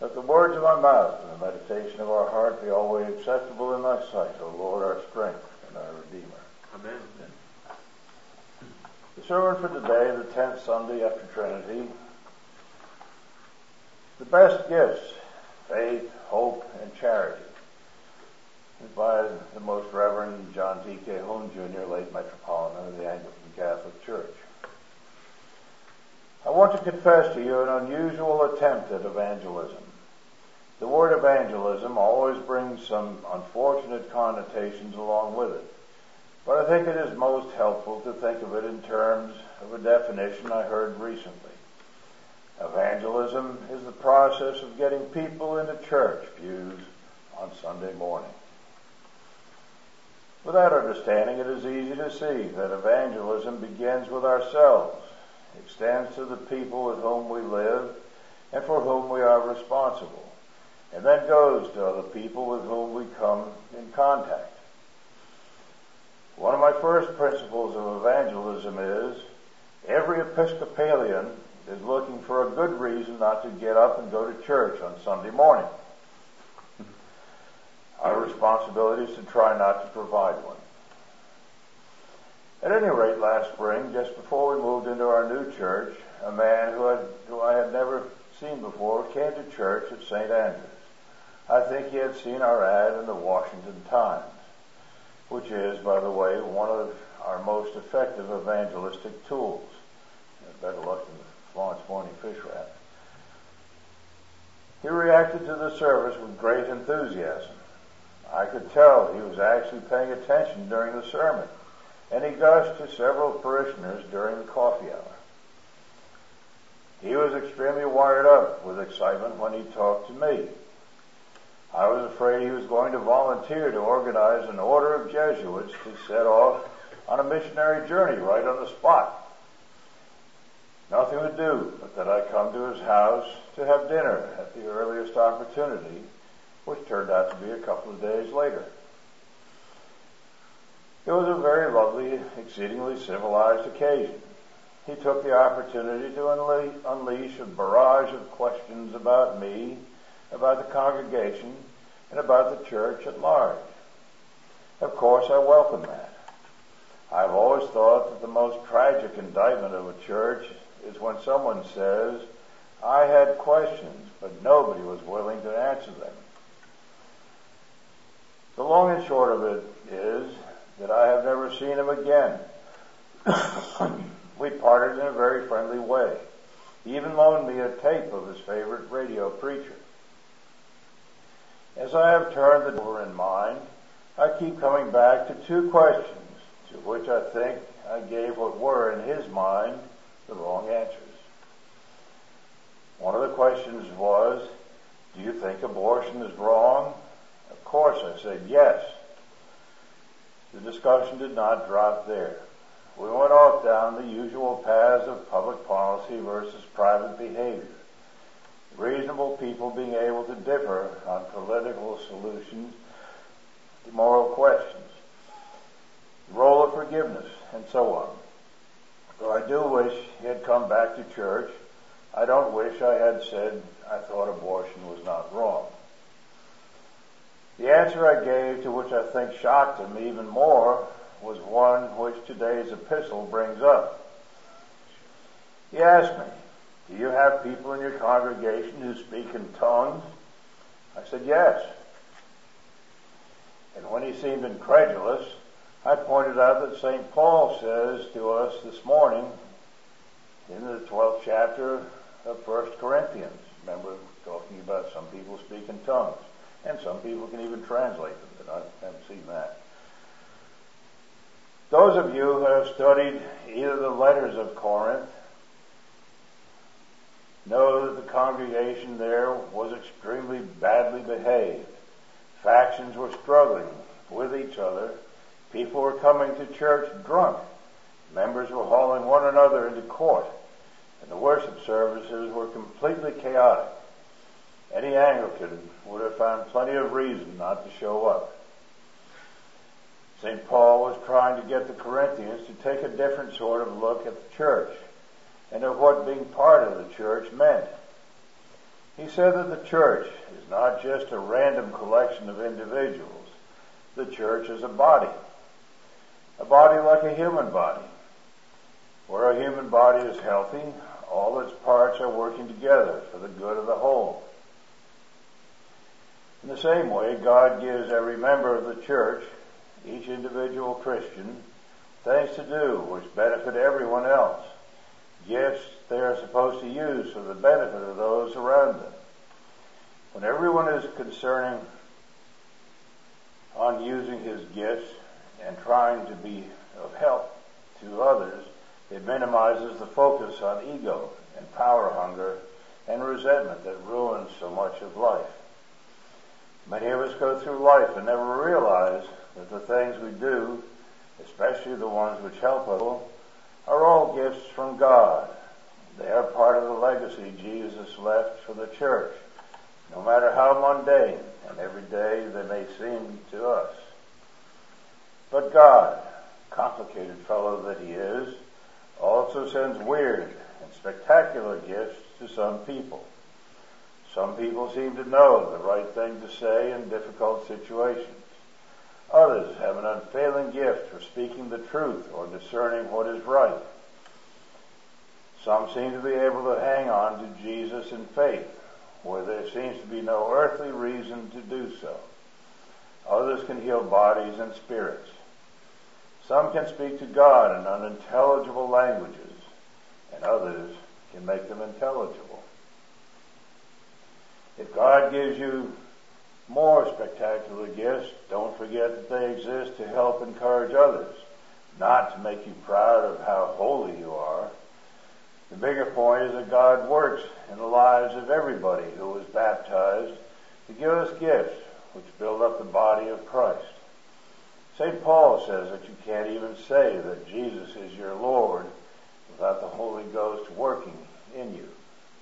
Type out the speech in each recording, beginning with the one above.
Let the words of my mouth and the meditation of our heart be always acceptable in thy sight, O Lord, our strength and our Redeemer. Amen. The sermon for today, the 10th Sunday after Trinity. The best gifts, faith, hope, and charity. By the Most Reverend John T. Calhoun, Jr., late Metropolitan of the Anglican Catholic Church. I want to confess to you an unusual attempt at evangelism. The word evangelism always brings some unfortunate connotations along with it, but I think it is most helpful to think of it in terms of a definition I heard recently. Evangelism is the process of getting people into church pews on Sunday morning. With that understanding, it is easy to see that evangelism begins with ourselves, extends to the people with whom we live and for whom we are responsible, and then goes to other people with whom we come in contact. One of my first principles of evangelism is every Episcopalian is looking for a good reason not to get up and go to church on Sunday morning. Our responsibility is to try not to provide one. At any rate, last spring, just before we moved into our new church, a man who I had never seen before came to church at St. Andrews. I think he had seen our ad in the Washington Times, which is, by the way, one of our most effective evangelistic tools. Better luck than the Florence Morning Fish Wrap. He reacted to the service with great enthusiasm. I could tell he was actually paying attention during the sermon, and he gushed to several parishioners during the coffee hour. He was extremely wired up with excitement when he talked to me. I was afraid he was going to volunteer to organize an order of Jesuits to set off on a missionary journey right on the spot. Nothing would do but that I come to his house to have dinner at the earliest opportunity, which turned out to be a couple of days later. It was a very lovely, exceedingly civilized occasion. He took the opportunity to unleash a barrage of questions about me, about the congregation, and about the church at large. Of course, I welcome that. I've always thought that the most tragic indictment of a church is when someone says, I had questions, but nobody was willing to answer them. The long and short of it is that I have never seen him again. We parted in a very friendly way. He even loaned me a tape of his favorite radio preacher. As I have turned the over in mind, I keep coming back to two questions, to which I think I gave what were, in his mind, the wrong answers. One of the questions was, do you think abortion is wrong? Of course, I said yes. The discussion did not drop there. We went off down the usual paths of public policy versus private behavior. Reasonable people being able to differ on political solutions to moral questions, the role of forgiveness, and so on. Though I do wish he had come back to church, I don't wish I had said I thought abortion was not wrong. The answer I gave, to which I think shocked him even more, was one which today's epistle brings up. He asked me, do you have people in your congregation who speak in tongues? I said yes. And when he seemed incredulous, I pointed out that St. Paul says to us this morning in the 12th chapter of 1 Corinthians. Remember, talking about some people speak in tongues, and some people can even translate them, but I haven't seen that. Those of you who have studied either the letters of Corinth know that the congregation there was extremely badly behaved. Factions were struggling with each other. People were coming to church drunk. Members were hauling one another into court. And the worship services were completely chaotic. Any Anglican would have found plenty of reason not to show up. St. Paul was trying to get the Corinthians to take a different sort of look at the church and of what being part of the church meant. He said that the church is not just a random collection of individuals. The church is a body like a human body. Where a human body is healthy, all its parts are working together for the good of the whole. In the same way, God gives every member of the church, each individual Christian, things to do which benefit everyone else, gifts they are supposed to use for the benefit of those around them. When everyone is concerning on using his gifts and trying to be of help to others, it minimizes the focus on ego and power hunger and resentment that ruins so much of life. Many of us go through life and never realize that the things we do, especially the ones which help us, are all gifts from God. They are part of the legacy Jesus left for the church, no matter how mundane and everyday they may seem to us. But God, complicated fellow that he is, also sends weird and spectacular gifts to some people. Some people seem to know the right thing to say in difficult situations. Others have an unfailing gift for speaking the truth or discerning what is right. Some seem to be able to hang on to Jesus in faith, where there seems to be no earthly reason to do so. Others can heal bodies and spirits. Some can speak to God in unintelligible languages, and others can make them intelligible. If God gives you more spectacular gifts, don't forget that they exist to help encourage others, not to make you proud of how holy you are. The bigger point is that God works in the lives of everybody who is baptized to give us gifts which build up the body of Christ. St. Paul says that you can't even say that Jesus is your Lord without the Holy Ghost working in you.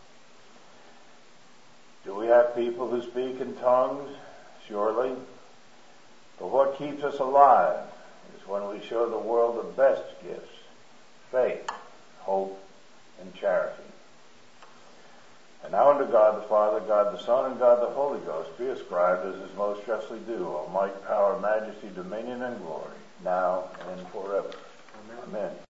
Do we have people who speak in tongues? Surely. But what keeps us alive is when we show the world the best gifts: faith, hope, and charity. And now unto God the Father, God the Son, and God the Holy Ghost be ascribed as is most justly due, all might, power, majesty, dominion, and glory, now and forever. Amen. Amen.